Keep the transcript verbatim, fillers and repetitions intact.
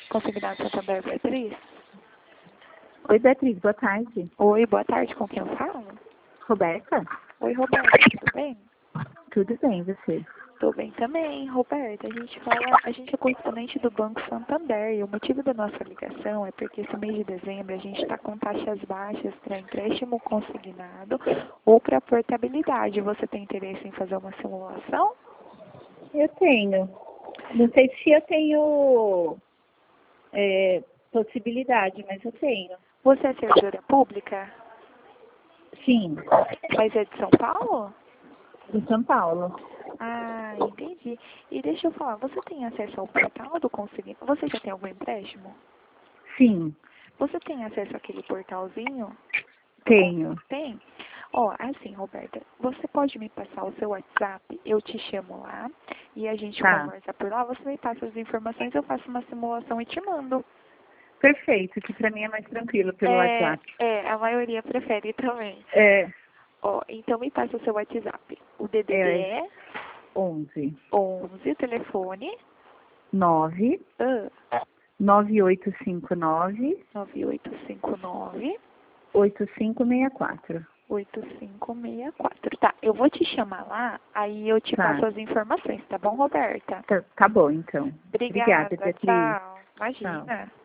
Consignado Santander, Beatriz? Oi, Beatriz, boa tarde. Oi, boa tarde, com quem eu falo? Roberta? Oi, Roberta, tudo bem? Tudo bem, você? Tô bem também, Roberta. A gente fala, a gente é correspondente do Banco Santander e o motivo da nossa ligação é porque esse mês de dezembro a gente está com taxas baixas para empréstimo consignado ou para portabilidade. Você tem interesse em fazer uma simulação? Eu tenho. Não sei se eu tenho é, possibilidade, mas eu tenho. Você é servidora pública? Sim, Mas é de São Paulo? de São Paulo. Ah, entendi. E deixa eu falar, você tem acesso ao portal do consignado? Você já tem algum empréstimo? Sim, Você tem acesso àquele portalzinho? tenho. Tem? Ó, assim, Roberta, você pode me passar o seu WhatsApp, eu te chamo lá e a gente Tá. conversa por lá, você me passa as informações, eu faço uma simulação e te mando. Perfeito, que pra mim é mais tranquilo pelo É, WhatsApp. é, a maioria prefere também. É, Ó, então me passa o seu WhatsApp. O D D D é é onze, onze, telefone, nove, ah, nove oito cinco nove, nove oito cinco nove, oito cinco seis quatro. oito cinco seis quatro. Tá, eu vou te chamar lá, aí eu te Tá. passo as informações, tá bom, Roberta? Tá, tá bom, então. Obrigada, Obrigada, Beatriz. tchau. Tchau. Imagina.